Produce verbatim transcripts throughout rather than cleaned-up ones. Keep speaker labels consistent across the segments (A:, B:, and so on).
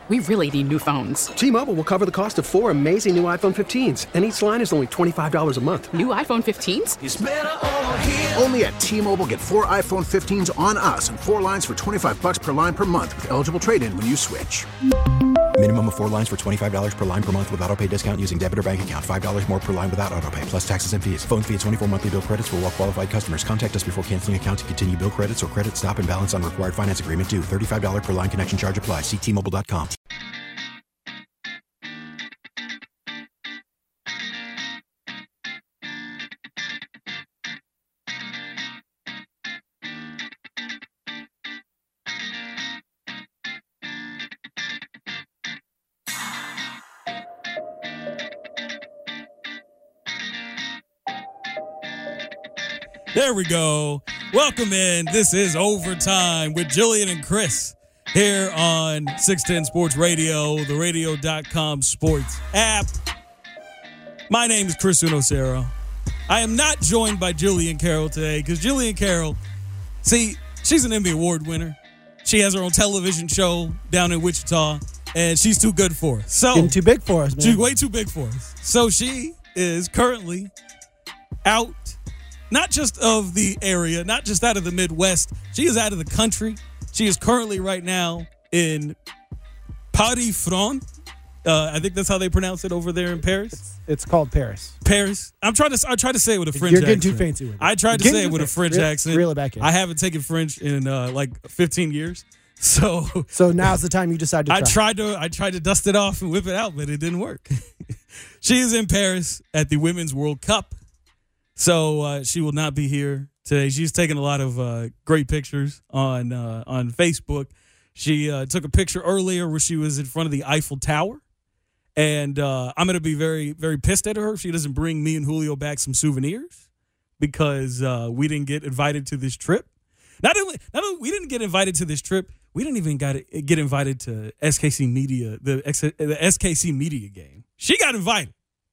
A: We really need new phones.
B: T-Mobile will cover the cost of four amazing new iPhone fifteens, and each line is only twenty-five dollars a month.
A: New iPhone fifteens?
C: It's better over here.
D: Only at T-Mobile, get four iPhone fifteens on us and four lines for twenty-five dollars per line per month with eligible trade-in when you switch.
E: Minimum of four lines for twenty-five dollars per line per month with autopay discount using debit or bank account. five dollars more per line without autopay, plus taxes and fees. Phone fee at twenty-four monthly bill credits for well-qualified customers. Contact us before canceling account to continue bill credits or credit stop and balance on required finance agreement due. thirty-five dollars per line connection charge applies. See T Mobile dot com.
F: There we go. Welcome in. This is Overtime with Jillian and Chris here on six ten Sports Radio, the radio dot com sports app. My name is Chris Unocero. I am not joined by Jillian Carroll today because Jillian Carroll, see, she's an Emmy Award winner. She has her own television show down in Wichita, and she's too good for us. So,
G: Getting too big for us, man.
F: She's way too big for us. So she is currently out, not just of the area, not just out of the Midwest. She is out of the country. She is currently right now in Paris-France. Uh, I think that's how they pronounce it over there in Paris.
G: It's, it's called Paris.
F: Paris. I'm trying to. I try to say it with a French
G: You're getting
F: accent.
G: too fancy with it.
F: I tried
G: You're
F: to say
G: getting
F: it with a
G: too
F: French
G: fancy.
F: accent.
G: Reel it back in.
F: I haven't taken French in uh, like fifteen years. So
G: So now's the time you decide to try.
F: I tried to. I tried to dust it off and whip it out, but it didn't work. She is in Paris at the Women's World Cup. So uh, she will not be here today. She's taking a lot of uh, great pictures on uh, on Facebook. She uh, took a picture earlier where she was in front of the Eiffel Tower. And uh, I'm going to be very, very pissed at her if she doesn't bring me and Julio back some souvenirs because uh, we didn't get invited to this trip. Not only, not only we didn't get invited to this trip, we didn't even got it, get invited to S K C Media, the, the S K C Media game. She got invited.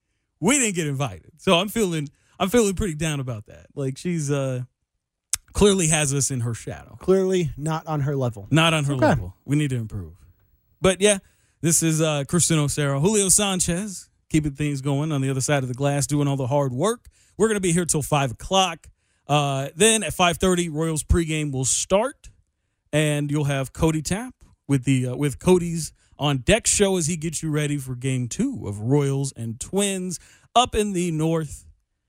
F: We didn't get invited. So I'm feeling I'm feeling pretty down about that. Like she's uh, clearly has us in her shadow.
G: Clearly not on her level.
F: Not on her
G: Okay.
F: level. We need to improve. But yeah, this is uh, Christian Ocero, Julio Sanchez, keeping things going on the other side of the glass, doing all the hard work. We're going to be here till five o'clock. Uh, then at five thirty, Royals pregame will start, and you'll have Cody Tapp with the uh, with Cody's on deck show as he gets you ready for game two of Royals and Twins up in the north.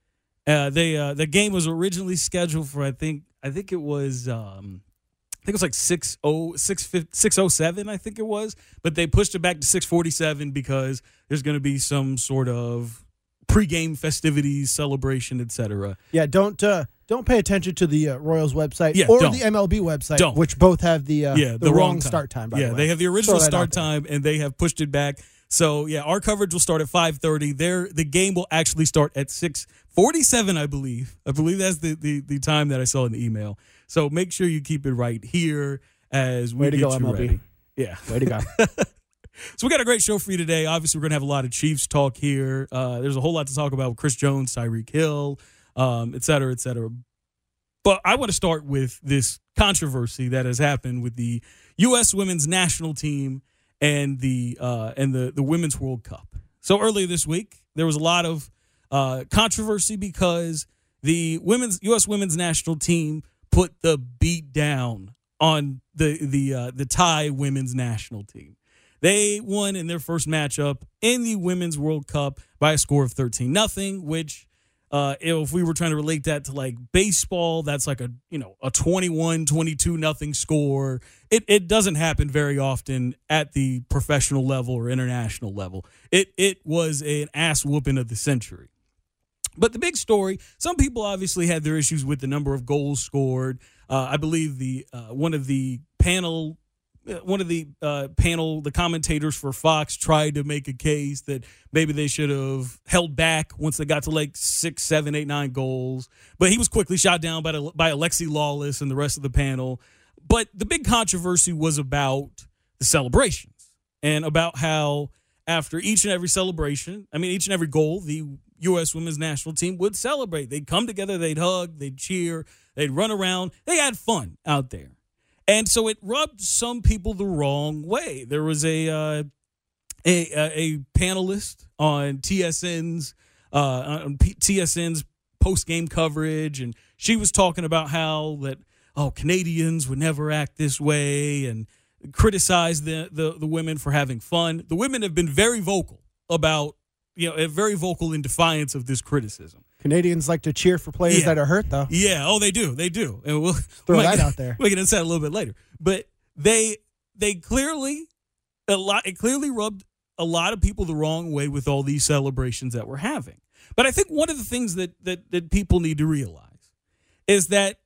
F: Uh, they uh, the game was originally scheduled for I think I think it was um, I think it was like six oh six oh seven I think it was, but they pushed it back to six forty-seven because there's going to be some sort of pregame festivities, celebration, et cetera.
G: Yeah, don't uh, don't pay attention to the uh, Royals website
F: Yeah,
G: or
F: don't.
G: the M L B website,
F: Don't.
G: which both have the uh,
F: Yeah,
G: the,
F: the
G: wrong,
F: wrong time.
G: start time. By
F: yeah,
G: the way,
F: they have the original
G: Throw that
F: start
G: out there.
F: time, and they have pushed it back. So, yeah, our coverage will start at five thirty. There, the game will actually start at six forty-seven, I believe. I believe that's the, the, the time that I saw in the email. So make sure you keep it right here as we
G: Way to
F: get
G: go,
F: you
G: M L B.
F: ready. Yeah.
G: Way to go.
F: So we got a great show for you today. Obviously, we're going to have a lot of Chiefs talk here. Uh, there's a whole lot to talk about with Chris Jones, Tyreek Hill, um, et cetera, et cetera. But I want to start with this controversy that has happened with the U S women's national team and the uh, and the, the Women's World Cup. So earlier this week, there was a lot of uh, controversy because the women's U S women's national team put the beat down on the the uh, the Thai women's national team. They won in their first matchup in the Women's World Cup by a score of thirteen nothing, which uh, if we were trying to relate that to like baseball, that's like a, you know, a twenty-one twenty-two nothing score. It it doesn't happen very often at the professional level or international level. It it was an ass whooping of the century. But the big story, some people obviously had their issues with the number of goals scored. Uh, I believe the uh, one of the panel One of the uh, panel, the commentators for Fox tried to make a case that maybe they should have held back once they got to like six, seven, eight, nine goals. But he was quickly shot down by, by Alexi Lawless and the rest of the panel. But the big controversy was about the celebrations and about how after each and every celebration, I mean, each and every goal, the U S women's national team would celebrate. They'd come together, they'd hug, they'd cheer, they'd run around. They had fun out there. And so it rubbed some people the wrong way. There was a uh, a, a a panelist on T S N's uh, on P- T S N's post game coverage, and she was talking about how that oh Canadians would never act this way, and criticize the, the the women for having fun. The women have been very vocal about you know very vocal in defiance of this criticism.
G: Canadians like to cheer for players
F: Yeah.
G: that are hurt, though.
F: Yeah, oh, they do, they do, and we'll
G: Throw
F: we might
G: that
F: get-
G: out there.
F: We can inside a little bit later, but they they clearly a lot. It clearly rubbed a lot of people the wrong way with all these celebrations that we're having. But I think one of the things that that that people need to realize is that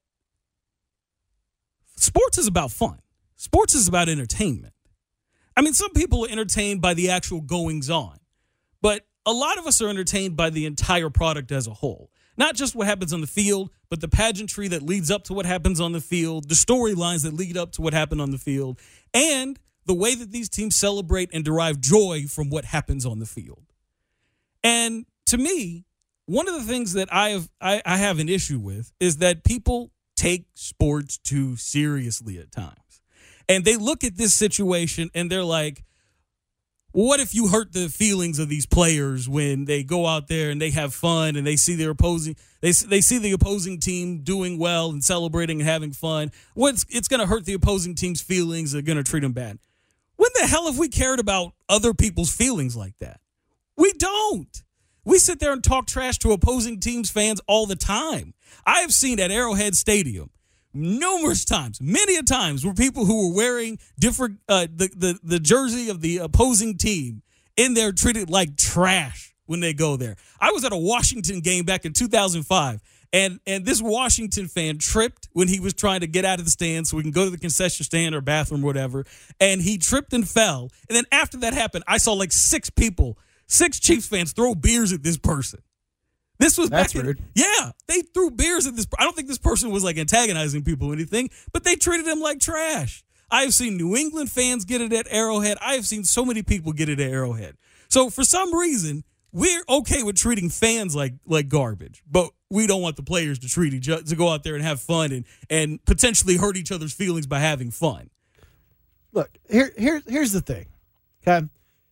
F: sports is about fun. Sports is about entertainment. I mean, some people are entertained by the actual goings on, but a lot of us are entertained by the entire product as a whole. Not just what happens on the field, but the pageantry that leads up to what happens on the field, the storylines that lead up to what happened on the field, and the way that these teams celebrate and derive joy from what happens on the field. And to me, one of the things that I have I, I have an issue with is that people take sports too seriously at times. And they look at this situation and they're like, what if you hurt the feelings of these players when they go out there and they have fun and they see their opposing they they see the opposing team doing well and celebrating and having fun? What's it's going to hurt the opposing team's feelings? They're going to treat them bad. When the hell have we cared about other people's feelings like that? We don't. We sit there and talk trash to opposing teams' fans all the time. I have seen at Arrowhead Stadium numerous times, many a times, where people who were wearing different uh, the, the the jersey of the opposing team in there treated like trash when they go there. I was at a Washington game back in two thousand five, and and this Washington fan tripped when he was trying to get out of the stand so we can go to the concession stand or bathroom or whatever, and he tripped and fell. And then after that happened, I saw like six people, six Chiefs fans throw beers at this person. This was
G: That's
F: back in,
G: rude.
F: yeah, they threw beers at this. I don't think this person was like antagonizing people or anything, but they treated him like trash. I have seen New England fans get it at Arrowhead. I have seen so many people get it at Arrowhead. So for some reason, we're okay with treating fans like like garbage, but we don't want the players to treat each other, to go out there and have fun and and potentially hurt each other's feelings by having fun.
G: Look, here, here, here's the thing, okay?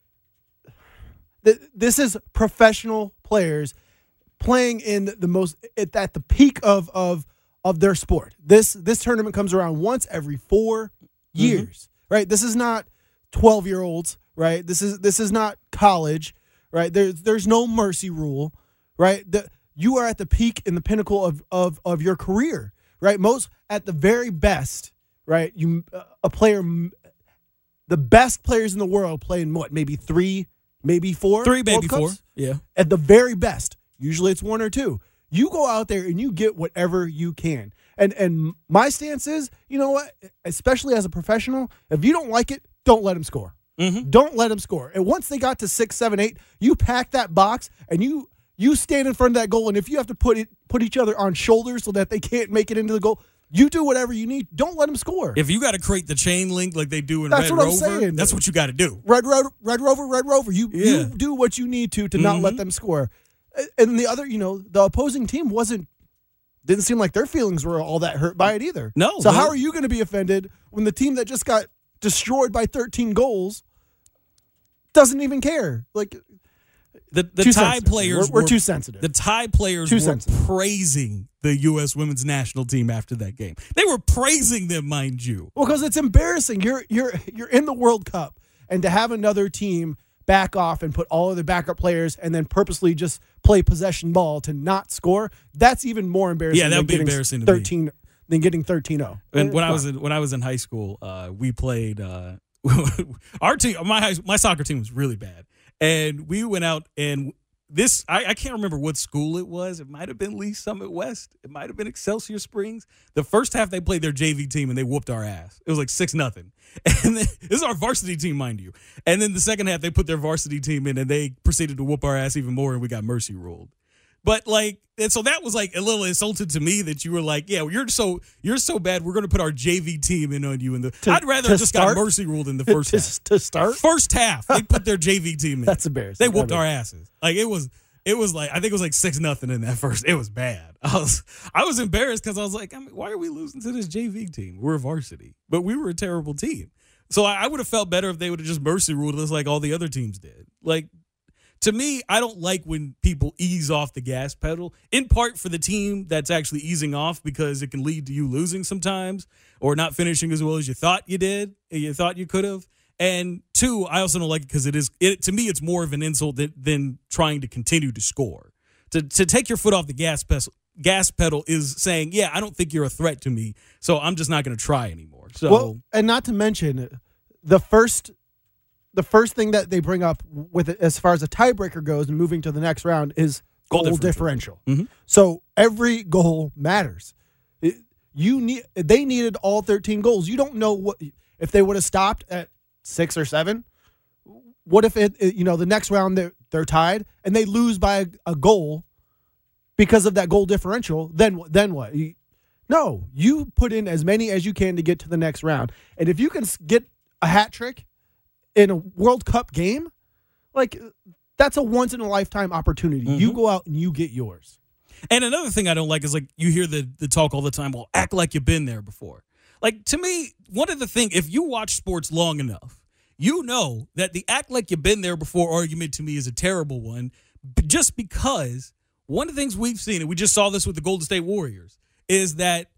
G: Th- This is professional players playing in the most at, at the peak of of of their sport. This this tournament comes around once every four years, mm-hmm. right? This is not twelve year olds, right? This is this is not college, right? There's there's no mercy rule, right? The, you are at the peak and the pinnacle of of of your career, right? Most at the very best, right? You uh, a player, the best players in the world play in what? Maybe three, maybe four,
F: three, maybe
G: World
F: four,
G: Cups?
F: yeah.
G: At the very best. Usually it's one or two. You go out there and you get whatever you can. And and my stance is, you know what, especially as a professional, if you don't like it, don't let them score. Mm-hmm. Don't let them score. And once they got to six, seven, eight, you pack that box and you you stand in front of that goal. And if you have to put it put each other on shoulders so that they can't make it into the goal, you do whatever you need. Don't let them score.
F: If you got to create the chain link like they do in
G: That's
F: Red
G: what I'm
F: Rover,
G: saying.
F: that's what you got to do.
G: Red, Red, Red Rover, Red Rover. You,
F: Yeah.
G: you do what you need to to
F: Mm-hmm.
G: not let them score. And the other, you know, the opposing team wasn't, didn't seem like their feelings were all that hurt by it either.
F: No.
G: So
F: no.
G: how are you going to be offended when the team that just got destroyed by thirteen goals doesn't even care? Like,
F: The, the
G: too
F: Thai
G: sensitive.
F: players
G: We're, we're
F: were,
G: too sensitive.
F: The Thai players
G: Too
F: were
G: sensitive.
F: praising the U S women's national team after that game. They were praising them, mind you.
G: Well, because it's embarrassing. You're you're you're in the World Cup, and to have another team back off and put all of the backup players and then purposely just play possession ball to not score, that's even more embarrassing.
F: Yeah, that
G: than
F: would be
G: getting
F: embarrassing to me.
G: thirteen than getting thirteen oh.
F: And when I was in when I was in high school, uh, we played uh, our team. My high, my soccer team was really bad, and we went out and this. I, I can't remember what school it was. It might have been Lee Summit West. It might have been Excelsior Springs. The first half they played their J V team and they whooped our ass. It was like six nothing. And then, this is our varsity team, mind you. And then the second half they put their varsity team in and they proceeded to whoop our ass even more, and we got mercy ruled. But like, and so that was like a little insulted to me that you were like, yeah, well, you're so you're so bad. We're going to put our J V team in on you. In the
G: To-
F: I'd rather
G: to
F: just
G: start?
F: got mercy ruled in the first
G: to,
F: half.
G: to start.
F: First half, they put their J V team in.
G: That's embarrassing.
F: They whooped
G: I mean-
F: our asses. Like it was, it was like I think it was like six nothing in that first. It was bad. I was I was embarrassed because I was like, I mean, why are we losing to this J V team? We're varsity, but we were a terrible team. So I, I would have felt better if they would have just mercy ruled us like all the other teams did. Like, to me, I don't like when people ease off the gas pedal, in part for the team that's actually easing off because it can lead to you losing sometimes or not finishing as well as you thought you did, you thought you could have. And two, I also don't like it because it is, it, to me, it's more of an insult than, than trying to continue to score. To to take your foot off the gas pedal, gas pedal is saying, yeah, I don't think you're a threat to me, so I'm just not going to try anymore. So,
G: well, and not to mention the first, the first thing that they bring up with it, as far as a tiebreaker goes, and moving to the next round is goal, goal differential. differential. Mm-hmm. So every goal matters. It, you need, they needed all thirteen goals. You don't know what if they would have stopped at six or seven. What if it, it you know, the next round they're, they're tied and they lose by a, a goal because of that goal differential? Then then what? You, no, you put in as many as you can to get to the next round. And if you can get a hat trick in a World Cup game, like that's a once in a lifetime opportunity. Mm-hmm. You go out and you get yours.
F: And another thing I don't like is like you hear the the talk all the time. Well, act like you've been there before. Like, to me, one of the things, if you watch sports long enough, you know that the act like you've been there before argument to me is a terrible one, just because one of the things we've seen, and we just saw this with the Golden State Warriors, is that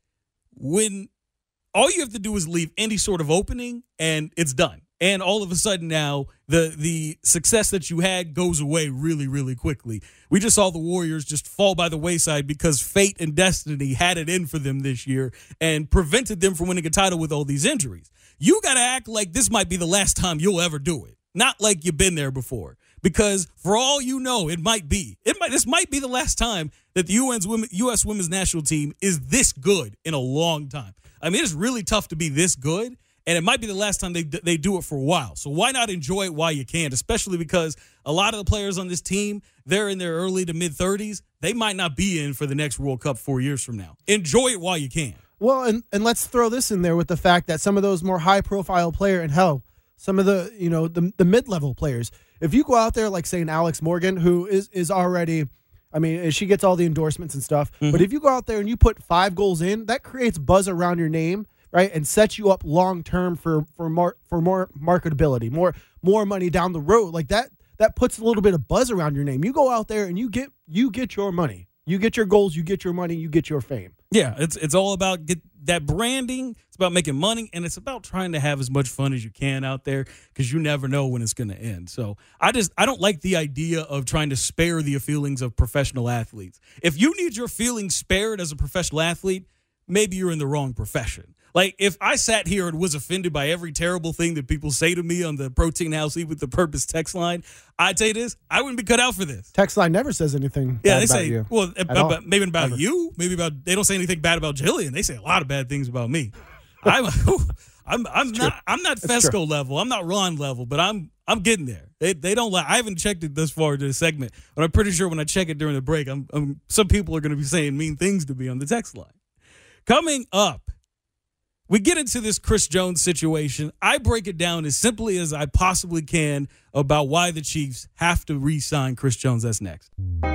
F: when all you have to do is leave any sort of opening and it's done. And all of a sudden now the the success that you had goes away really, really quickly. We just saw the Warriors just fall by the wayside because fate and destiny had it in for them this year and prevented them from winning a title with all these injuries. You got to act like this might be the last time you'll ever do it. Not like you've been there before. Because for all you know, it might be. It might. This might be the last time that the U N's women, U S women's national team is this good in a long time. I mean, it's really tough to be this good. And it might be the last time they they do it for a while. So why not enjoy it while you can, especially because a lot of the players on this team, they're in their early to mid-thirties. They might not be in for the next World Cup four years from now. Enjoy it while you can.
G: Well, and, and let's throw this in there with the fact that some of those more high-profile player and hell, some of the, you know, the, the mid-level players, if you go out there like, say, an Alex Morgan, who is, is already, I mean, she gets all the endorsements and stuff, mm-hmm. but if you go out there and you put five goals in, that creates buzz around your name, right, and sets you up long term for for more for more marketability, more more money down the road. Like that that puts a little bit of buzz around your name. You go out there and you get you get your money, you get your goals, you get your money, you get your fame.
F: Yeah, it's it's all about get that branding. It's about making money, and it's about trying to have as much fun as you can out there because you never know when it's going to end. So I just I don't like the idea of trying to spare the feelings of professional athletes. If you need your feelings spared as a professional athlete, maybe you're in the wrong profession. Like, if I sat here and was offended by every terrible thing that people say to me on the Protein House Eat with the Purpose text line, I'd say this, I wouldn't be cut out for this.
G: Text line never says anything
F: yeah,
G: bad
F: they
G: about
F: say,
G: you.
F: Well, about, maybe about
G: Ever.
F: you, maybe about, they don't say anything bad about Jillian. They say a lot of bad things about me. I'm, I'm, I'm not, I'm not Fesco level. I'm not Ron level, but I'm, I'm getting there. They, they don't like, I haven't checked it thus far to the segment, but I'm pretty sure when I check it during the break, I'm, I'm some people are going to be saying mean things to me on the text line. Coming up, we get into this Chris Jones situation. I break it down as simply as I possibly can about why the Chiefs have to re-sign Chris Jones. That's next.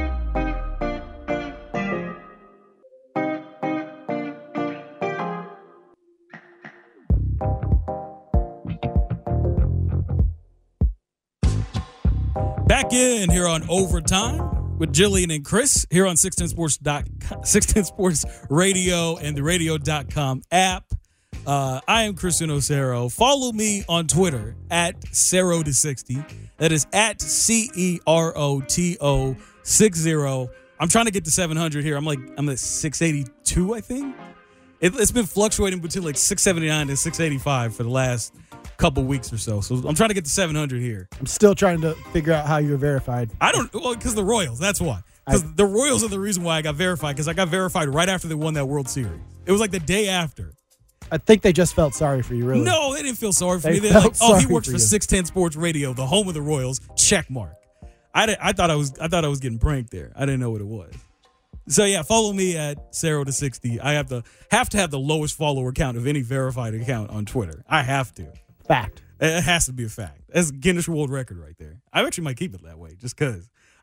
F: Back in here on Overtime with Jillian and Chris here on six ten sports dot com, six ten sports Radio and the radio dot com app. Uh, I am Chris Inocero. Follow me on Twitter at Cero to sixty. That is at C E R O T O six zero. I'm trying to get to seven hundred here. I'm like, I'm at six eighty-two, I think. It, it's been fluctuating between like six seventy-nine and six eighty-five for the last couple weeks or so. So I'm trying to get to seven hundred here.
G: I'm still trying to figure out how you're verified.
F: I don't, well, because the Royals, that's why. Because the Royals are the reason why I got verified, because I got verified right after they won that World Series. It was like the day after.
G: I think they just felt sorry for you, really.
F: No, they didn't feel sorry for
G: they
F: me. They're like, oh, he works
G: for,
F: for six ten Sports Radio, the home of the Royals. Check mark. I, did, I thought I was I thought I was getting pranked there. I didn't know what it was. So yeah, follow me at Cero to sixty. I have to have to have the lowest follower count of any verified account on Twitter. I have to.
G: Fact.
F: It has to be a fact. That's a Guinness World Record right there. I actually might keep it that way just because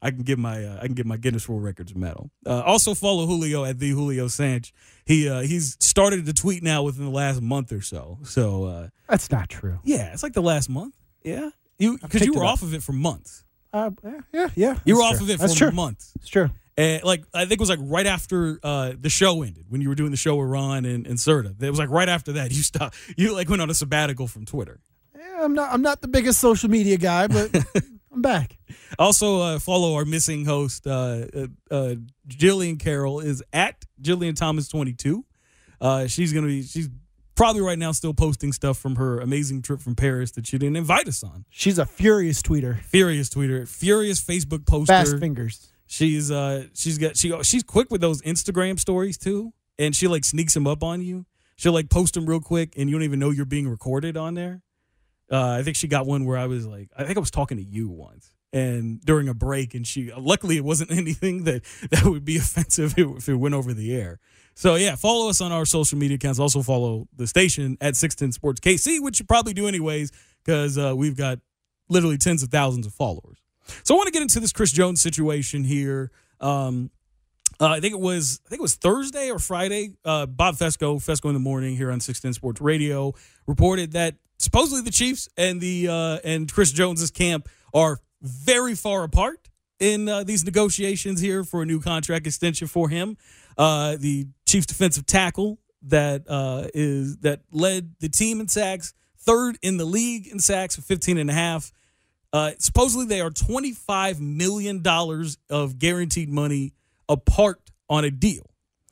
F: I can get my uh, I can get my Guinness World Records medal. Uh, also follow Julio at the Julio Sanch. He uh, he's started to tweet now within the last month or so. So uh,
G: That's not true.
F: yeah, it's like the last month. Yeah, you because
G: picked
F: you
G: it
F: were
G: up.
F: off of it for months.
G: Uh, yeah, yeah, yeah.
F: You were
G: That's
F: off
G: true.
F: of it
G: That's
F: for
G: true.
F: months.
G: It's true.
F: And like I think it was like right after uh, the show ended when you were doing the show with Ron and, and Serta. It was like right after that you stopped. You like went on a sabbatical from Twitter.
G: Yeah, I'm not. I'm not the biggest social media guy, but I'm back.
F: Also uh, follow our missing host, uh, uh, uh, Jillian Carroll is at Jillian Thomas twenty-two. Uh, she's gonna be. She's probably right now still posting stuff from her amazing trip from Paris that she didn't invite us on.
G: She's a furious tweeter.
F: Furious tweeter, furious Facebook poster.
G: Fast fingers.
F: She's uh she's got she she's quick with those Instagram stories too, and she like sneaks them up on you. She'll like post them real quick, and you don't even know you're being recorded on there. Uh, I think she got one where I was like, I think I was talking to you once, and during a break, and she luckily it wasn't anything that that would be offensive if it went over the air. So yeah, follow us on our social media accounts. Also follow the station at six ten Sports K C, which you probably do anyways because uh, we've got literally tens of thousands of followers. So I want to get into this Chris Jones situation here. Um, uh, I think it was I think it was Thursday or Friday. Uh, Bob Fesco, Fesco in the Morning here on six ten Sports Radio, reported that supposedly the Chiefs and the uh, and Chris Jones's camp are very far apart in uh, these negotiations here for a new contract extension for him. Uh, the Chiefs defensive tackle that uh, is that led the team in sacks, third in the league in sacks with fifteen and a half. Uh, supposedly, they are twenty-five million dollars of guaranteed money apart on a deal.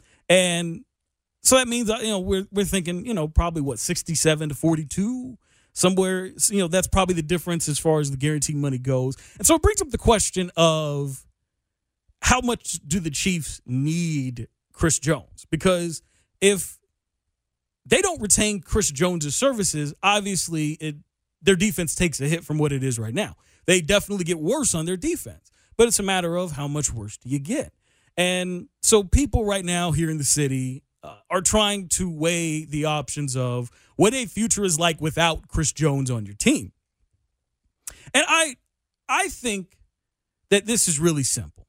F: And so that means, you know, we're we're thinking, you know, probably what, sixty-seven to forty-two, somewhere, you know, that's probably the difference as far as the guaranteed money goes. And so it brings up the question of how much do the Chiefs need Chris Jones? Because if they don't retain Chris Jones's services, obviously it their defense takes a hit from what it is right now. They definitely get worse on their defense, but it's a matter of how much worse do you get. And so people right now here in the city uh, are trying to weigh the options of what a future is like without Chris Jones on your team. And I, I think that this is really simple.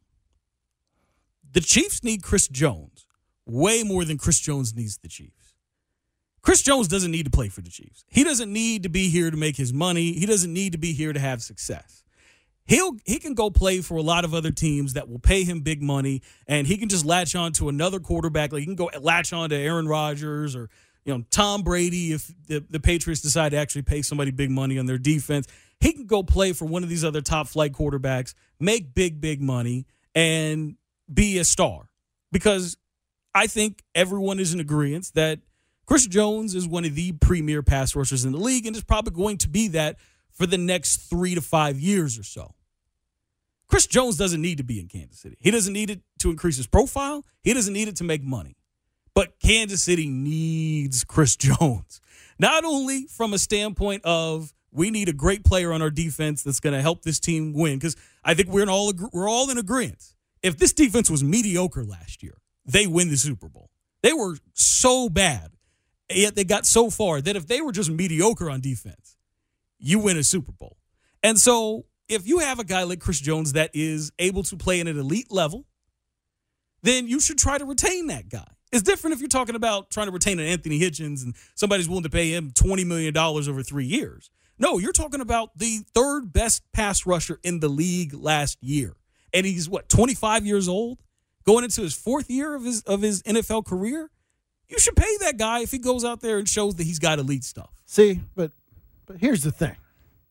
F: The Chiefs need Chris Jones way more than Chris Jones needs the Chiefs. Chris Jones doesn't need to play for the Chiefs. He doesn't need to be here to make his money. He doesn't need to be here to have success. He'll he can go play for a lot of other teams that will pay him big money, and he can just latch on to another quarterback. Like he can go latch on to Aaron Rodgers or you know Tom Brady if the, the Patriots decide to actually pay somebody big money on their defense. He can go play for one of these other top flight quarterbacks, make big, big money, and be a star. Because I think everyone is in agreement that Chris Jones is one of the premier pass rushers in the league and is probably going to be that for the next three to five years or so. Chris Jones doesn't need to be in Kansas City. He doesn't need it to increase his profile. He doesn't need it to make money. But Kansas City needs Chris Jones, not only from a standpoint of we need a great player on our defense that's going to help this team win, because I think we're in all we're all in agreement. If this defense was mediocre last year, they win the Super Bowl. They were so bad, yet they got so far that if they were just mediocre on defense, you win a Super Bowl. And so if you have a guy like Chris Jones that is able to play at an elite level, then you should try to retain that guy. It's different if you're talking about trying to retain an Anthony Hitchens and somebody's willing to pay him twenty million dollars over three years. No, you're talking about the third best pass rusher in the league last year. And he's, what, twenty-five years old? Going into his fourth year of his of his N F L career? You should pay that guy if he goes out there and shows that he's got elite stuff.
G: See, but but here's the thing.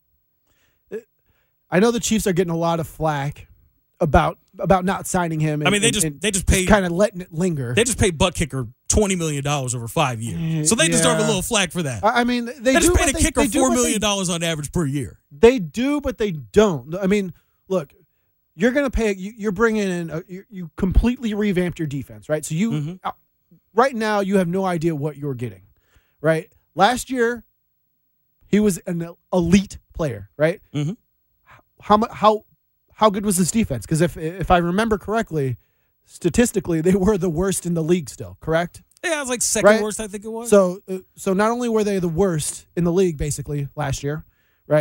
G: I know the Chiefs are getting a lot of flack about about not signing him. And,
F: I mean, they
G: and,
F: just
G: and
F: they just paid
G: kind of letting it linger.
F: They just paid butt kicker twenty million dollars over five years, so they
G: yeah.
F: deserve a little flack for that.
G: I mean, they,
F: they
G: do,
F: just paid a
G: they,
F: kicker
G: they do,
F: four million dollars on average per year.
G: They do, but they don't. I mean, look, you're going to pay. You, you're bringing in. A, you, you completely revamped your defense, right? So you
F: Mm-hmm.
G: uh, right now you have no idea what you're getting, right? Last year, he was an elite player, right?
F: Mm-hmm.
G: How much? How how good was this defense? Because if if I remember correctly, statistically, they were the worst in the league still. Correct?
F: Yeah, it was like second
G: Right?
F: worst, I think it was.
G: So uh, so not only were they the worst in the league basically last year, right?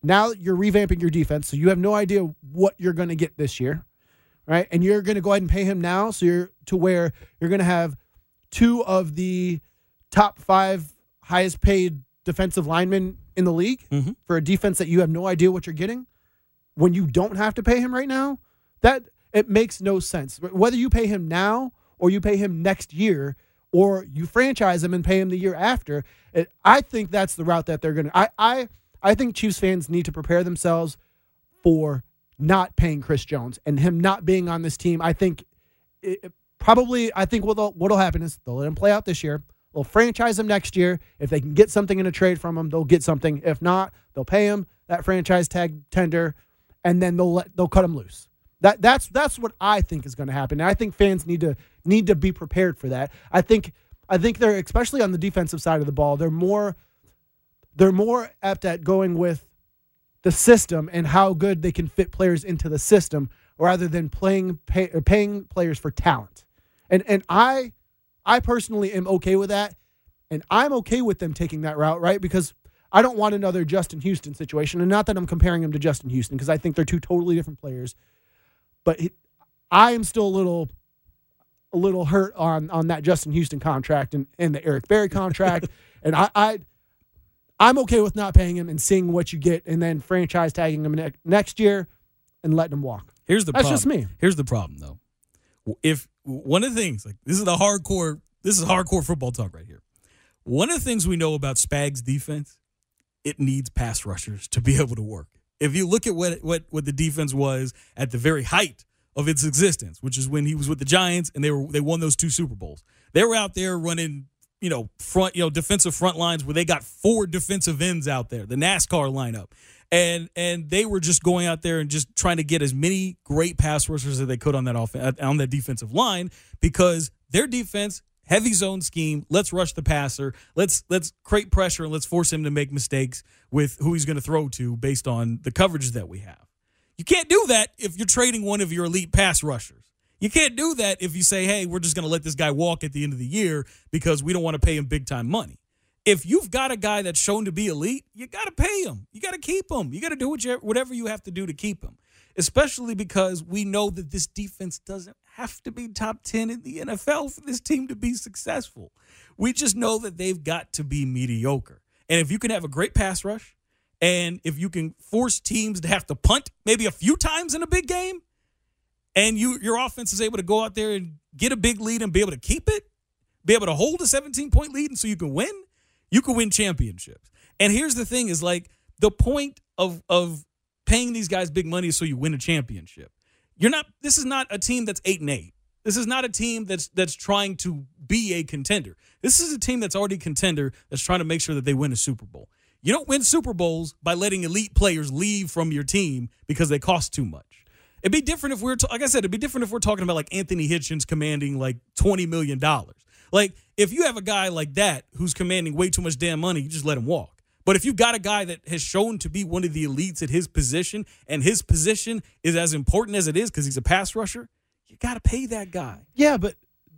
G: now you're revamping your defense, so you have no idea what you're going to get this year, right? And you're going to go ahead and pay him now, so you're to where you're going to have two of the top five highest paid defensive linemen in the league
F: mm-hmm.
G: for a defense that you have no idea what you're getting when you don't have to pay him right now. That it makes no sense. Whether you pay him now or you pay him next year or you franchise him and pay him the year after, it, I think that's the route that they're going to. I, I I think Chiefs fans need to prepare themselves for not paying Chris Jones and him not being on this team. I think it, probably, I think what'll, what'll happen is they'll let him play out this year. They'll franchise him next year. If they can get something in a trade from him, they'll get something. If not, they'll pay him that franchise tag tender, and then they'll let, they'll cut him loose. That that's that's what I think is going to happen. And I think fans need to need to be prepared for that. I think I think they're, especially on the defensive side of the ball, they're more they're more apt at going with the system and how good they can fit players into the system rather than playing pay, or paying players for talent. And and I I personally am okay with that, and I'm okay with them taking that route, right? Because I don't want another Justin Houston situation, and not that I'm comparing him to Justin Houston, because I think they're two totally different players. But he, I am still a little, a little hurt on, on that Justin Houston contract and, and the Eric Berry contract, and I, I, I'm okay with not paying him and seeing what you get, and then franchise tagging him ne- next year and letting him walk.
F: Here's the
G: That's
F: problem.
G: just me.
F: Here's the problem, though. If one of the things, like this is the hardcore, this is hardcore football talk right here. One of the things we know about Spag's defense, it needs pass rushers to be able to work. If you look at what what what the defense was at the very height of its existence, which is when he was with the Giants and they were they won those two Super Bowls, they were out there running, you know, front, you know, defensive front lines where they got four defensive ends out there, the NASCAR lineup. And and they were just going out there and just trying to get as many great pass rushers as they could on that off, on that defensive line, because their defense, heavy zone scheme, let's rush the passer, let's let's create pressure and let's force him to make mistakes with who he's going to throw to based on the coverages that we have. You can't do that if you're trading one of your elite pass rushers. You can't do that if you say, hey, we're just going to let this guy walk at the end of the year because we don't want to pay him big time money. If you've got a guy that's shown to be elite, you got to pay him. You got to keep him. You got to do what you, whatever you have to do to keep him, especially because we know that this defense doesn't have to be top ten in the N F L for this team to be successful. We just know that they've got to be mediocre. And if you can have a great pass rush, and if you can force teams to have to punt maybe a few times in a big game, and you your offense is able to go out there and get a big lead and be able to keep it, be able to hold a seventeen-point lead and so you can win, you can win championships. And here's the thing is, like, the point of of paying these guys big money is so you win a championship. You're not this is not a team that's eight and eight. This is not a team that's that's trying to be a contender. This is a team that's already a contender that's trying to make sure that they win a Super Bowl. You don't win Super Bowls by letting elite players leave from your team because they cost too much. It'd be different if we're, t- like I said, it'd be different if we're talking about like Anthony Hitchens commanding like twenty million dollars. Like, if you have a guy like that who's commanding way too much damn money, you just let him walk. But if you've got a guy that has shown to be one of the elites at his position, and his position is as important as it is because he's a pass rusher, you got to pay that guy.
G: Yeah, but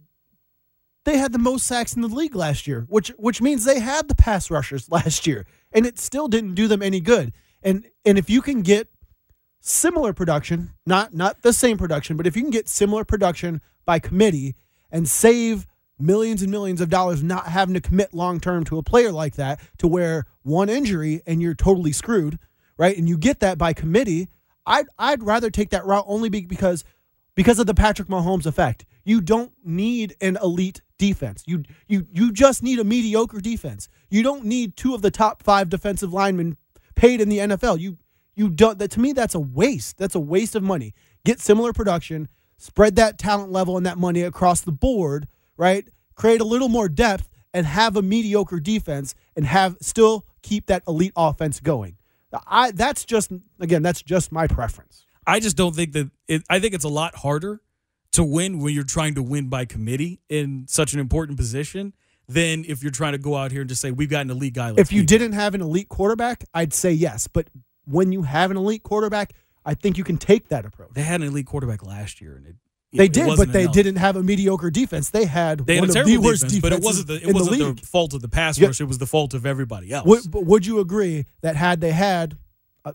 G: they had the most sacks in the league last year, which which means they had the pass rushers last year, and it still didn't do them any good. And and if you can get similar production, not not the same production, but if you can get similar production by committee and save millions and millions of dollars not having to commit long-term to a player like that, to where one injury and you're totally screwed, right? And you get that by committee, I'd, I'd rather take that route only because, because of the Patrick Mahomes effect. You don't need an elite defense. You, you, you just need a mediocre defense. You don't need two of the top five defensive linemen paid in the N F L. You, you don't, that, to me, that's a waste. That's a waste of money. Get similar production, spread that talent level and that money across the board, right? Create a little more depth and have a mediocre defense and have still keep that elite offense going. I that's just again that's just my preference.
F: I just don't think that it, I think it's a lot harder to win when you're trying to win by committee in such an important position than if you're trying to go out here and just say we've got an elite guy.
G: If you didn't have an elite quarterback, I'd say yes, but when you have an elite quarterback, I think you can take that approach.
F: They had an elite quarterback last year, and it
G: They did, but they
F: enough.
G: didn't have a mediocre defense. They had
F: they had
G: one
F: a
G: of
F: terrible
G: the worst
F: defense, but it wasn't the it wasn't
G: the,
F: the fault of the pass
G: yeah.
F: rush. It was the fault of everybody else.
G: Would, but would you agree that had they had a,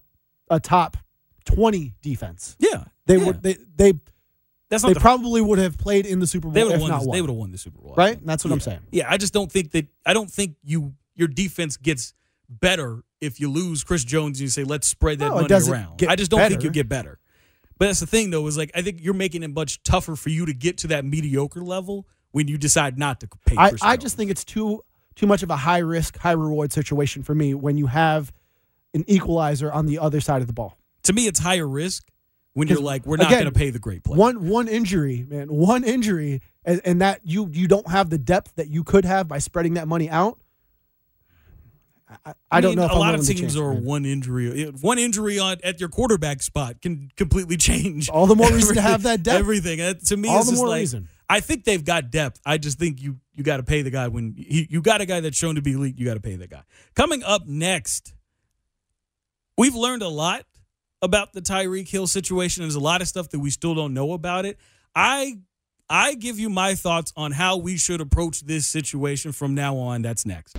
G: a top twenty defense.
F: Yeah,
G: They
F: yeah.
G: would they they
F: That's not
G: they
F: the,
G: probably would have played in the Super Bowl
F: they would
G: if
F: have won.
G: not
F: This,
G: won.
F: they would have won the Super Bowl, I
G: Right?
F: think.
G: That's what
F: yeah.
G: I'm saying.
F: Yeah, I just don't think that. I don't think you your defense gets better if you lose Chris Jones and you say let's spread that
G: No, it
F: money
G: doesn't
F: around.
G: get
F: I just don't think
G: better.
F: you get better. But that's the thing, though, is like I think you're making it much tougher for you to get to that mediocre level when you decide not to pay.
G: I,
F: Chris
G: I
F: Jones.
G: just think it's too too much of a high risk, high reward situation for me when you have an equalizer on the other side of the ball.
F: To me, it's higher risk when you're
G: 'Cause,
F: like, we're not
G: again,
F: going to pay the great player.
G: One one injury, man, one injury, and, and that you you don't have the depth that you could have by spreading that money out. I, I, I don't
F: mean,
G: know if
F: a
G: I'm
F: lot
G: willing
F: of
G: to
F: teams
G: change,
F: are
G: man.
F: one injury. One injury on at your quarterback spot can completely change.
G: All the more reason to
F: everything-
G: have that depth.
F: Everything That- to me,
G: All
F: it's
G: the
F: just
G: more
F: like,
G: reason.
F: I think they've got depth. I just think you you got to pay the guy when he, you got a guy that's shown to be elite. You got to pay that guy. Coming up next, we've learned a lot about the Tyreek Hill situation. There's a lot of stuff that we still don't know about it. I I give you my thoughts on how we should approach this situation from now on. That's next.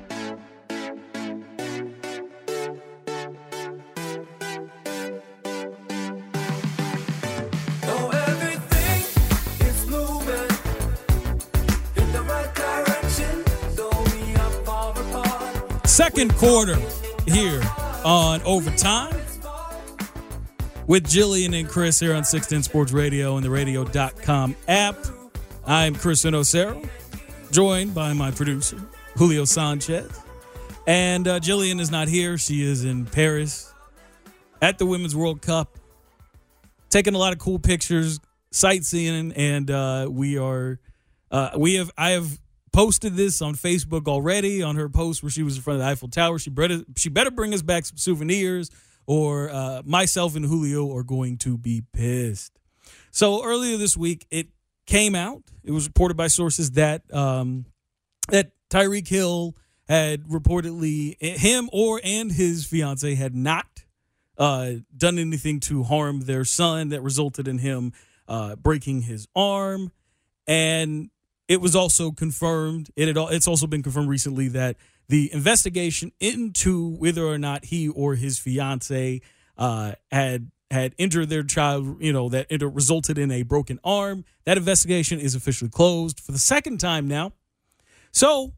F: Second quarter here on Overtime with Jillian and Chris here on six ten Sports Radio and the radio dot com app. I'm Chris Inocero, joined by my producer, Julio Sanchez. And uh, Jillian is not here. She is in Paris at the Women's World Cup, taking a lot of cool pictures, sightseeing, and uh, we are, uh, we have, I have posted this on Facebook already on her post where she was in front of the Eiffel Tower. She better, she better bring us back some souvenirs or uh, myself and Julio are going to be pissed. So earlier this week, it came out. It was reported by sources that um, that Tyreek Hill had reportedly, him or and his fiance had not uh, done anything to harm their son that resulted in him uh, breaking his arm. And it was also confirmed, it had, it's also been confirmed recently that the investigation into whether or not he or his fiance uh, had had injured their child, you know, that it resulted in a broken arm. That investigation is officially closed for the second time now. So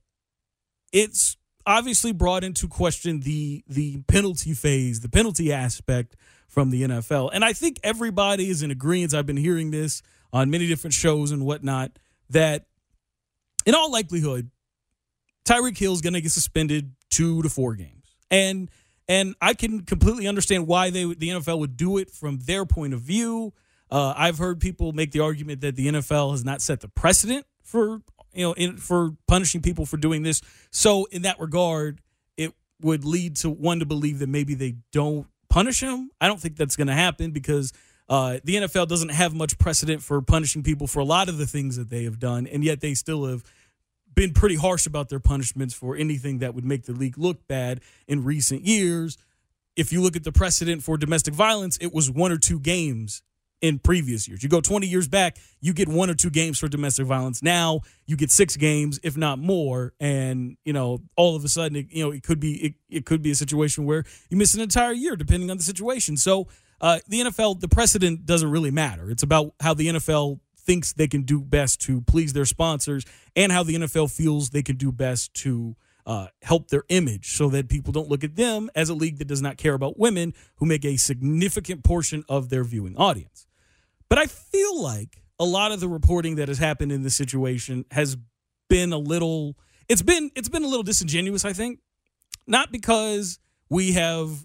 F: it's obviously brought into question the the penalty phase, the penalty aspect from the N F L. And I think everybody is in agreement. I've been hearing this on many different shows and whatnot, that in all likelihood, Tyreek Hill is going to get suspended two to four games. And and I can completely understand why they the N F L would do it from their point of view. Uh, I've heard people make the argument that the N F L has not set the precedent for you know in, for punishing people for doing this. So in that regard, it would lead to one to believe that maybe they don't punish him. I don't think that's going to happen because uh, the N F L doesn't have much precedent for punishing people for a lot of the things that they have done, and yet they still have been pretty harsh about their punishments for anything that would make the league look bad in recent years. If you look at the precedent for domestic violence, it was one or two games in previous years. You go twenty years back, you get one or two games for domestic violence. Now you get six games, if not more. And, you know, all of a sudden, it, you know, it could be, it, it could be a situation where you miss an entire year, depending on the situation. So uh, the N F L, the precedent doesn't really matter. It's about how the N F L thinks they can do best to please their sponsors and how the N F L feels they can do best to uh, help their image so that people don't look at them as a league that does not care about women who make a significant portion of their viewing audience. But I feel like a lot of the reporting that has happened in this situation has been a little, it's been, it's been a little disingenuous, I think. Not because we have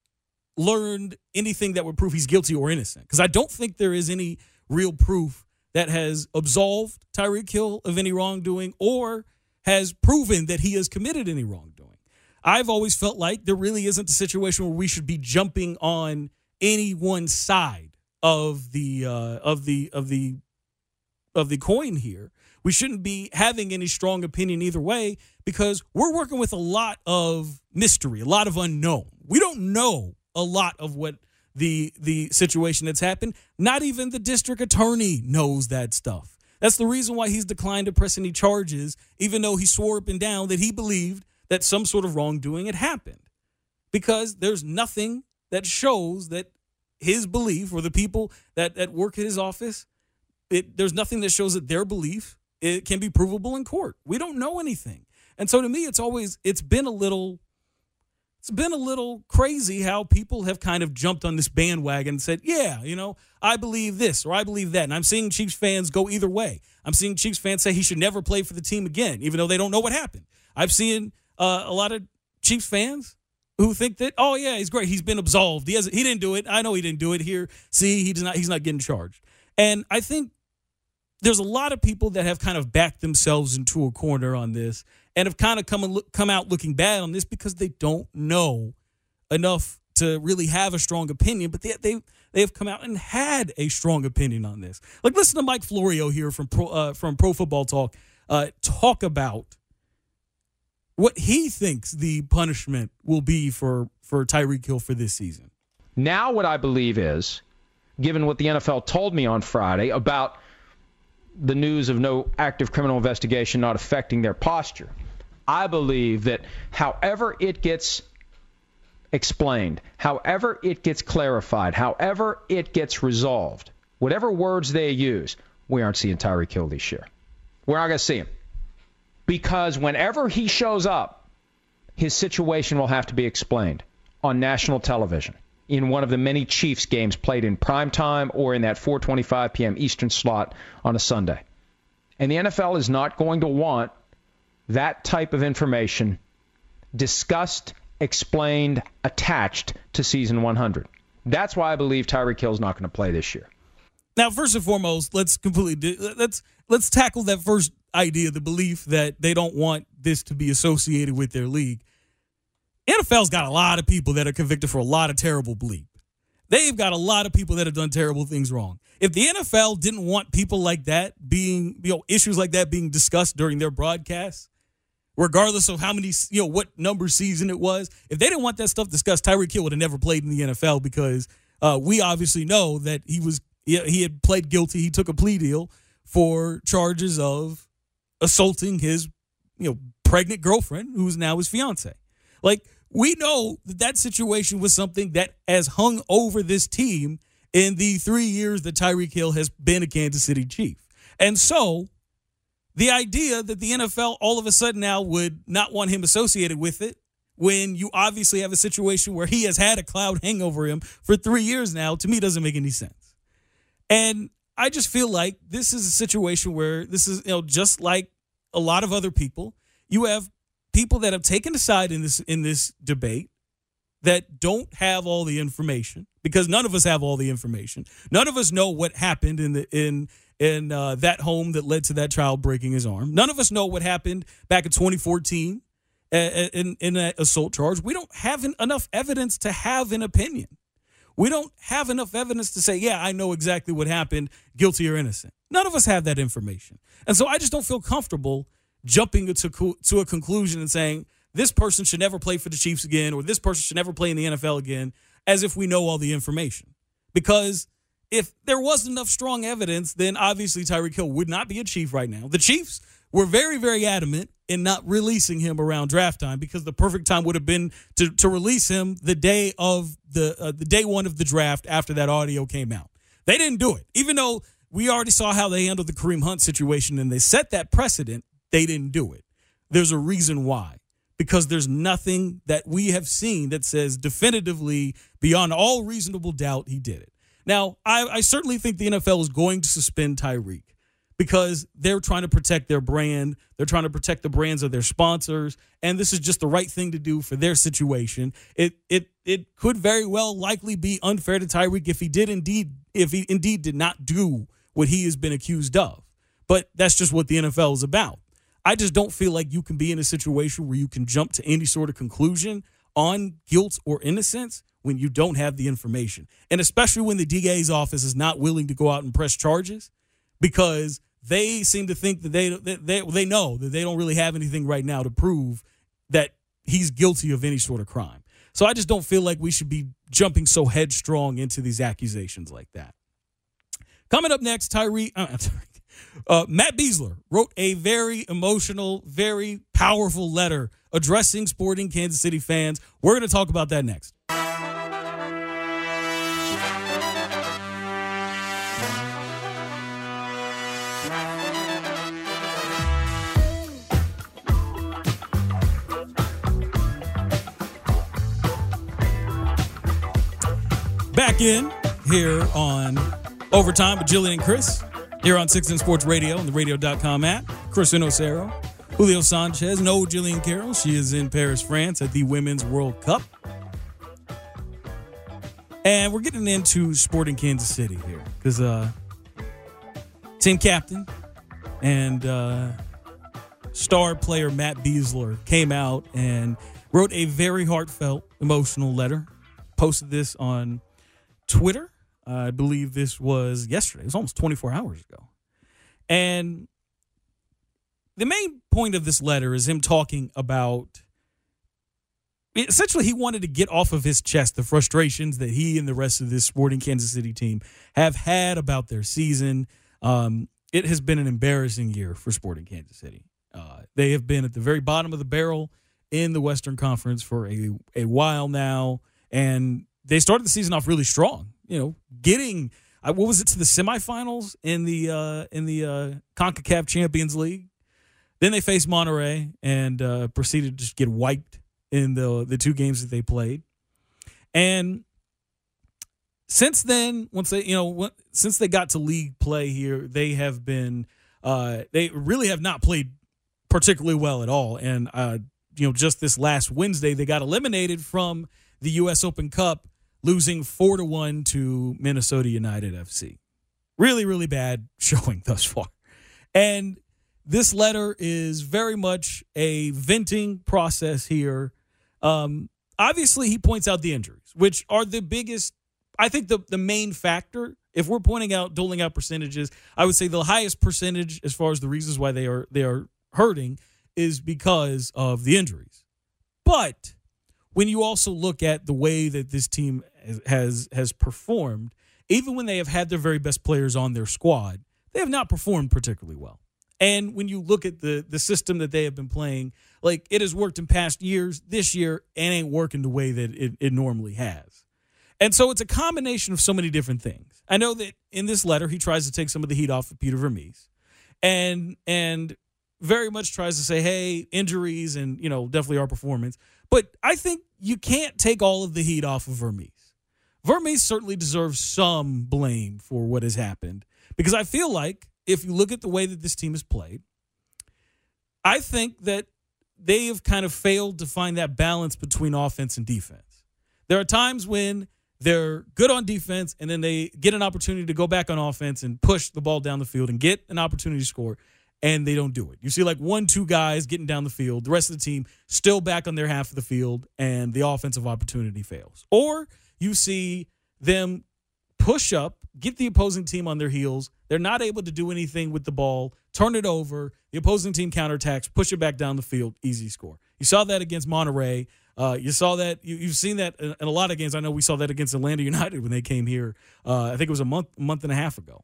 F: learned anything that would prove he's guilty or innocent. Because I don't think there is any real proof that has absolved Tyreek Hill of any wrongdoing or has proven that he has committed any wrongdoing. I've always felt like there really isn't a situation where we should be jumping on any one side of the uh, of the of the of the coin here. We shouldn't be having any strong opinion either way because we're working with a lot of mystery, a lot of unknown. We don't know a lot of what the the situation that's happened. Not even the district attorney knows that stuff. That's the reason why he's declined to press any charges, even though he swore up and down that he believed that some sort of wrongdoing had happened. Because there's nothing that shows that his belief, or the people that, that work at his office, it, there's nothing that shows that their belief it can be provable in court. We don't know anything. And so to me, it's always, it's been a little, it's been a little crazy how people have kind of jumped on this bandwagon and said, yeah, you know, I believe this or I believe that. And I'm seeing Chiefs fans go either way. I'm seeing Chiefs fans say he should never play for the team again, even though they don't know what happened. I've seen uh, a lot of Chiefs fans who think that, oh yeah, he's great. He's been absolved. He hasn't, he didn't do it. I know he didn't do it here. See, he does not, he's not getting charged. And I think there's a lot of people that have kind of backed themselves into a corner on this and have kind of come and look, come out looking bad on this because they don't know enough to really have a strong opinion, but they they they have come out and had a strong opinion on this. Like, listen to Mike Florio here from Pro, uh, from Pro Football Talk uh, talk about what he thinks the punishment will be for, for Tyreek Hill for this season.
C: Now what I believe is, given what the N F L told me on Friday about the news of no active criminal investigation not affecting their posture, I believe that however it gets explained, however it gets clarified, however it gets resolved, whatever words they use, we aren't seeing Tyreek Hill this year. We're not going to see him. Because whenever he shows up, his situation will have to be explained on national television in one of the many Chiefs games played in prime time or in that four twenty-five p.m. Eastern slot on a Sunday. And the N F L is not going to want that type of information discussed, explained, attached to season one hundred. That's why I believe Tyreek Hill is not going to play this year.
F: Now, first and foremost, let's completely let's let's tackle that first idea, the belief that they don't want this to be associated with their league. N F L's got a lot of people that are convicted for a lot of terrible bleep. They've got a lot of people that have done terrible things wrong. If the N F L didn't want people like that being, you know, issues like that being discussed during their broadcasts, regardless of how many, you know, what number season it was, if they didn't want that stuff discussed, Tyreek Hill would have never played in the N F L because uh, we obviously know that he was he had pled guilty. He took a plea deal for charges of assaulting his, you know, pregnant girlfriend, who's now his fiance. Like, we know that that situation was something that has hung over this team in the three years that Tyreek Hill has been a Kansas City Chief. And so the idea that the N F L all of a sudden now would not want him associated with it, when you obviously have a situation where he has had a cloud hang over him for three years now, to me doesn't make any sense. And I just feel like this is a situation where this is, you know, just like a lot of other people, you have people that have taken a side in this in this debate that don't have all the information, because none of us have all the information. None of us know what happened in the in in uh, that home that led to that child breaking his arm. None of us know what happened back in twenty fourteen uh, in in that assault charge. We don't have an, enough evidence to have an opinion. We don't have enough evidence to say, yeah, I know exactly what happened, guilty or innocent. None of us have that information. And so I just don't feel comfortable jumping to, to a conclusion and saying this person should never play for the Chiefs again, or this person should never play in the N F L again, as if we know all the information. Because if there wasn't enough strong evidence, then obviously Tyreek Hill would not be a Chief right now. The Chiefs were very, very adamant in not releasing him around draft time, because the perfect time would have been to, to release him the day of the uh, the day one of the draft after that audio came out. They didn't do it. Even though we already saw how they handled the Kareem Hunt situation and they set that precedent, they didn't do it. There's a reason why. Because there's nothing that we have seen that says definitively, beyond all reasonable doubt, he did it. Now, I, I certainly think the N F L is going to suspend Tyreek because they're trying to protect their brand. They're trying to protect the brands of their sponsors, and this is just the right thing to do for their situation. It it it could very well likely be unfair to Tyreek if he did indeed if he indeed did not do what he has been accused of. But that's just what the N F L is about. I just don't feel like you can be in a situation where you can jump to any sort of conclusion on guilt or innocence when you don't have the information. And especially when the D A's office is not willing to go out and press charges, because they seem to think that they they they know that they don't really have anything right now to prove that he's guilty of any sort of crime. So I just don't feel like we should be jumping so headstrong into these accusations like that. Coming up next, Tyree, uh, uh, Matt Besler wrote a very emotional, very powerful letter addressing sporting Kansas City fans. We're going to talk about that next. back in here on Overtime with Jillian and Chris here on six ten Sports Radio and the radio dot com app. Chris Inocero, Julio Sanchez, no Jillian Carroll. She is in Paris, France at the Women's World Cup. And we're getting into Sporting Kansas City here because uh, team captain and uh, star player Matt Besler came out and wrote a very heartfelt, emotional letter. Posted this on Twitter. Uh, I believe this was yesterday. It was almost twenty-four hours ago. And the main point of this letter is him talking about, essentially he wanted to get off of his chest the frustrations that he and the rest of this Sporting Kansas City team have had about their season. Um, it has been an embarrassing year for Sporting Kansas City. Uh, they have been at the very bottom of the barrel in the Western Conference for a, a while now, and they started the season off really strong. You know, getting uh, what was it to the semifinals in the uh, in the uh, CONCACAF Champions League. Then they faced Monterrey and uh, proceeded to just get wiped in the the two games that they played. And since then, once they you know since they got to league play here, they have been uh, they really have not played particularly well at all. And uh, you know, just this last Wednesday, they got eliminated from the U S Open Cup, losing four to one to Minnesota United F C. Really, really bad showing thus far. And this letter is very much a venting process here. Um, obviously, he points out the injuries, which are the biggest, I think the, the main factor. If we're pointing out, doling out percentages, I would say the highest percentage as far as the reasons why they are they are hurting is because of the injuries. But when you also look at the way that this team has has performed, even when they have had their very best players on their squad, they have not performed particularly well. And when you look at the the system that they have been playing, like it has worked in past years, this year it ain't working the way that it, it normally has. And so it's a combination of so many different things. I know that in this letter, he tries to take some of the heat off of Peter Vermes and and very much tries to say, hey, injuries and, you know, definitely our performance. But I think you can't take all of the heat off of Vermes. Vermes certainly deserves some blame for what has happened because I feel like if you look at the way that this team has played, I think that they have kind of failed to find that balance between offense and defense. There are times when they're good on defense and then they get an opportunity to go back on offense and push the ball down the field and get an opportunity to score, and they don't do it. You see like one, two guys getting down the field, the rest of the team still back on their half of the field, and the offensive opportunity fails. Or you see them push up, get the opposing team on their heels. They're not able to do anything with the ball, turn it over. The opposing team counterattacks, push it back down the field, easy score. You saw that against Monterrey. Uh, you saw that. You, you've seen that in, in a lot of games. I know we saw that against Atlanta United when they came here. Uh, I think it was a month, month and a half ago.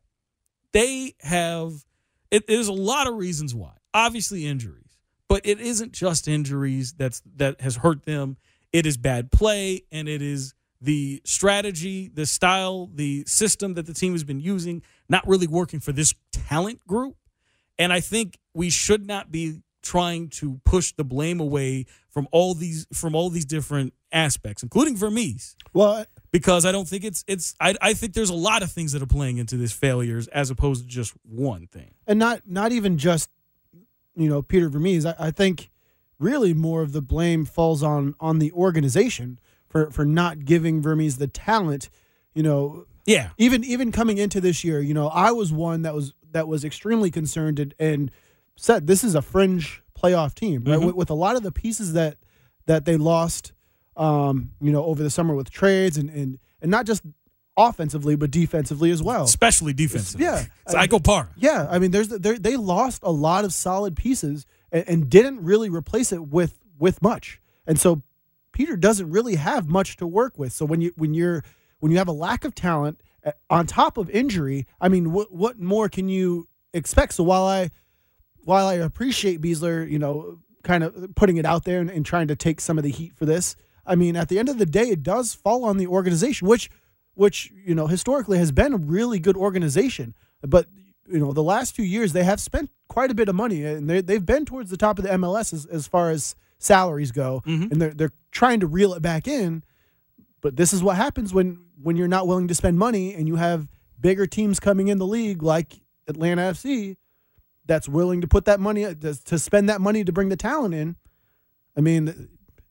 F: They have. It, there's a lot of reasons why. Obviously, injuries, but it isn't just injuries that's that has hurt them. It is bad play, and it is the strategy, the style, the system that the team has been using, not really working for this talent group. And I think we should not be trying to push the blame away from all these from all these different aspects, including Vermes.
G: Well,
F: because I don't think it's it's I, I think there's a lot of things that are playing into this failures as opposed to just one thing.
G: And not not even just, you know, Peter Vermes. I, I think really more of the blame falls on on the organization for, for not giving Vermes the talent, you know.
F: Yeah.
G: Even even coming into this year, you know, I was one that was that was extremely concerned and, and said this is a fringe playoff team, right? Mm-hmm. With, with a lot of the pieces that that they lost, um, you know, over the summer with trades and and, and not just offensively but defensively as well,
F: especially defensively.
G: Yeah,
F: Psycho Parra.
G: Yeah, I mean, there's they lost a lot of solid pieces and, and didn't really replace it with with much, and so Peter doesn't really have much to work with. So when you when you're when you have a lack of talent on top of injury, I mean, what what more can you expect? So while I while I appreciate Besler, you know, kind of putting it out there and, and trying to take some of the heat for this, I mean, at the end of the day, it does fall on the organization, which which you know historically has been a really good organization. But you know, the last few years they have spent quite a bit of money, and they they've been towards the top of the M L S as, as far as salaries go, mm-hmm. and they're they're trying to reel it back in. but this is what happens when when you're not willing to spend money and you have bigger teams coming in the league like Atlanta F C that's willing to put that money to spend that money to bring the talent in. I mean,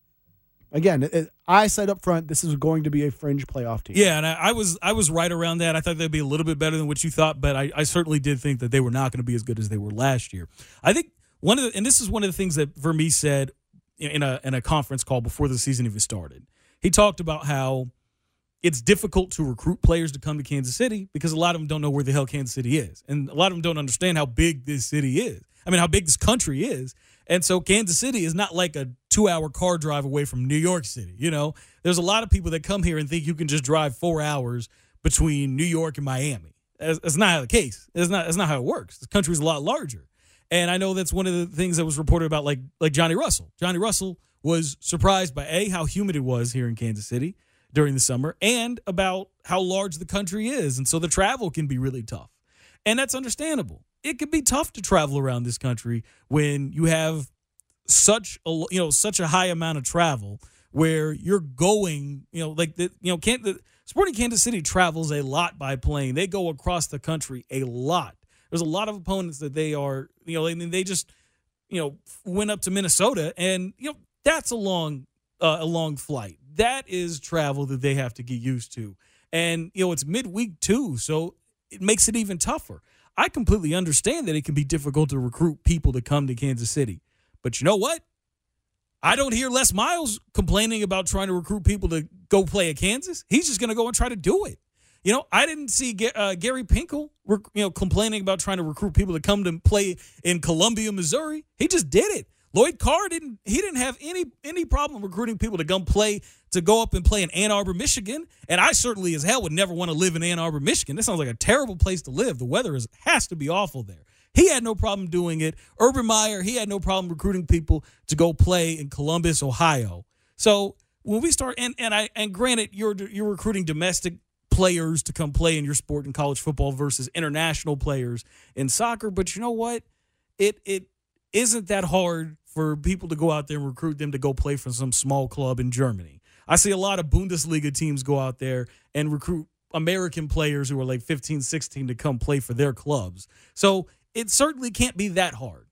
G: again, it, I said up front this is going to be a fringe playoff team.
F: Yeah, and I, I was I was right around that. I thought they'd be a little bit better than what you thought, but I, I certainly did think that they were not going to be as good as they were last year. I think one of the, and this is one of the things that Vermees said in a in a conference call before the season even started. He talked about how it's difficult to recruit players to come to Kansas City because a lot of them don't know where the hell Kansas City is. And a lot of them don't understand how big this city is. I mean, how big this country is. And so Kansas City is not like a two-hour car drive away from New York City. You know, there's a lot of people that come here and think you can just drive four hours between New York and Miami. That's, that's not the case. That's not, that's not how it works. The country's a lot larger. And I know that's one of the things that was reported about like, like Johnny Russell. Johnny Russell was surprised by, A, how humid it was here in Kansas City during the summer, and about how large the country is. And so the travel can be really tough. And that's understandable. It can be tough to travel around this country when you have such a, you know, such a high amount of travel where you're going, you know, like the, you know, can't the Sporting Kansas City travels a lot by plane. They go across the country a lot. There's a lot of opponents that they are, you know, I mean, they just, you know, went up to Minnesota, and, you know, that's a long, uh, a long flight. That is travel that they have to get used to. And, you know, it's midweek too, so it makes it even tougher. I completely understand that it can be difficult to recruit people to come to Kansas City. But you know what? I don't hear Les Miles complaining about trying to recruit people to go play at Kansas. He's just going to go and try to do it. You know, I didn't see uh, Gary Pinkel, you know, complaining about trying to recruit people to come to play in Columbia, Missouri. He just did it. Lloyd Carr didn't. He didn't have any any problem recruiting people to come play to go up and play in Ann Arbor, Michigan. And I certainly, as hell, would never want to live in Ann Arbor, Michigan. This sounds like a terrible place to live. The weather is has to be awful there. He had no problem doing it. Urban Meyer, he had no problem recruiting people to go play in Columbus, Ohio. So when we start, and and I and granted, you're you're recruiting domestic players to come play in your sport in college football versus international players in soccer. But you know what? It it isn't that hard for people to go out there and recruit them to go play for some small club in Germany. I see a lot of Bundesliga teams go out there and recruit American players who are like fifteen, sixteen to come play for their clubs. So it certainly can't be that hard.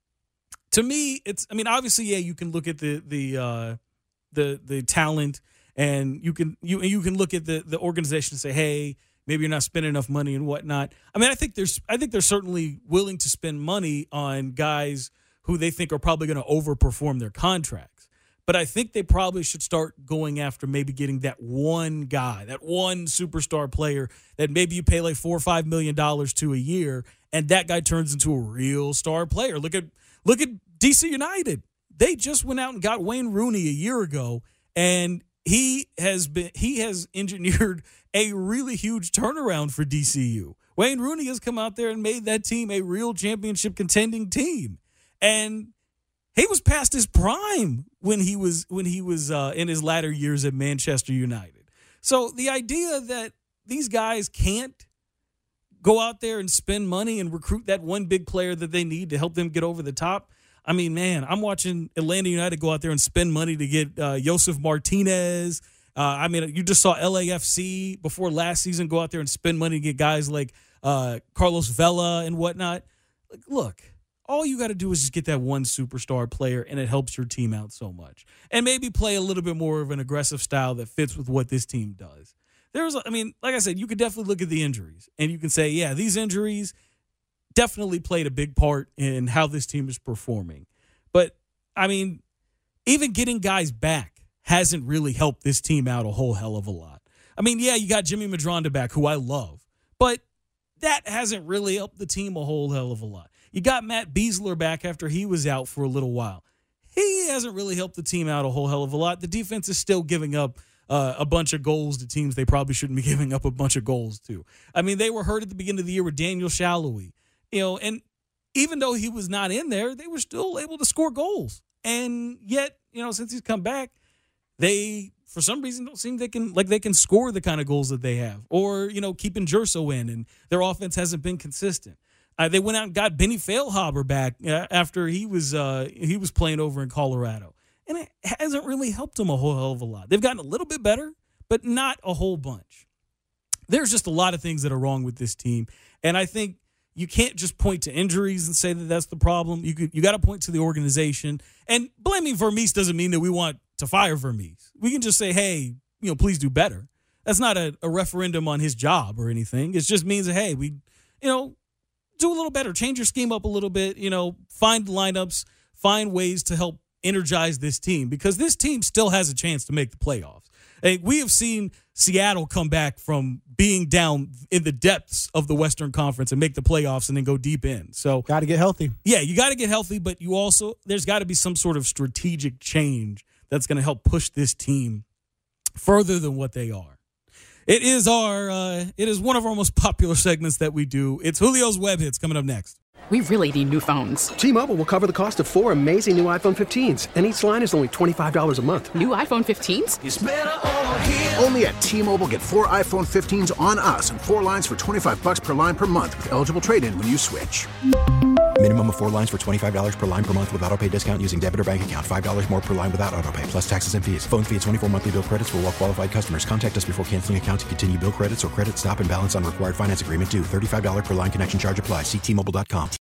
F: To me, it's, I mean, obviously, yeah, you can look at the the uh, the the talent, and you can you you can look at the the organization and say, hey, maybe you're not spending enough money and whatnot. I mean, I think there's I think they're certainly willing to spend money on guys who they think are probably going to overperform their contracts. But I think they probably should start going after maybe getting that one guy, that one superstar player that maybe you pay like four or five million dollars to a year, and that guy turns into a real star player. Look at look at D C United. They just went out and got Wayne Rooney a year ago, and he has been he has engineered a really huge turnaround for D C U. Wayne Rooney has come out there and made that team a real championship contending team. And he was past his prime when he was when he was uh, in his latter years at Manchester United. So the idea that these guys can't go out there and spend money and recruit that one big player that they need to help them get over the top. I mean, man, I'm watching Atlanta United go out there and spend money to get uh, Josef Martinez. Uh, I mean, you just saw L A F C before last season go out there and spend money to get guys like uh, Carlos Vela and whatnot. Like, look. All you got to do is just get that one superstar player, and it helps your team out so much. And maybe play a little bit more of an aggressive style that fits with what this team does. There's, I mean, like I said, you could definitely look at the injuries, and you can say, yeah, these injuries definitely played a big part in how this team is performing. But, I mean, even getting guys back hasn't really helped this team out a whole hell of a lot. I mean, yeah, you got Jimmy Madronda back, who I love, but that hasn't really helped the team a whole hell of a lot. You got Matt Beasler back after he was out for a little while. He hasn't really helped the team out a whole hell of a lot. The defense is still giving up uh, a bunch of goals to teams they probably shouldn't be giving up a bunch of goals to. I mean, they were hurt at the beginning of the year with Daniel Shalhoub. You know, and even though he was not in there, they were still able to score goals. And yet, you know, since he's come back, they, for some reason, don't seem they can like they can score the kind of goals that they have. Or, you know, keeping Jerso in, and their offense hasn't been consistent. Uh, they went out and got Benny Feilhaber back uh, after he was uh, he was playing over in Colorado. And it hasn't really helped them a whole hell of a lot. They've gotten a little bit better, but not a whole bunch. There's just a lot of things that are wrong with this team. And I think you can't just point to injuries and say that that's the problem. You could, you got to point to the organization. And blaming Vermees doesn't mean that we want to fire Vermees. We can just say, hey, you know, please do better. That's not a, a referendum on his job or anything. It just means that, hey, we, you know, do a little better. Change your scheme up a little bit. You know, find lineups, find ways to help energize this team, because this team still has a chance to make the playoffs. Hey, we have seen Seattle come back from being down in the depths of the Western Conference and make the playoffs and then go deep in. So
G: got to get healthy.
F: Yeah, you got to get healthy, but you also, there's got to be some sort of strategic change that's going to help push this team further than what they are. It is our, uh, it is one of our most popular segments that we do. It's Julio's Web Hits coming up next.
A: We really need new phones.
B: T-Mobile will cover the cost of four amazing new iPhone fifteens, and each line is only twenty-five dollars a month.
A: New iPhone fifteens?
D: It's better over here. Only at T-Mobile, get four iPhone fifteens on us and four lines for twenty-five dollars per line per month with eligible trade-in when you switch.
E: Minimum of four lines for twenty-five dollars per line per month with autopay discount using debit or bank account. five dollars more per line without autopay, plus taxes and fees. Phone fee at twenty-four monthly bill credits for well-qualified customers. Contact us before canceling account to continue bill credits or credit stop and balance on required finance agreement due. thirty-five dollars per line connection charge applies. See T Mobile dot com.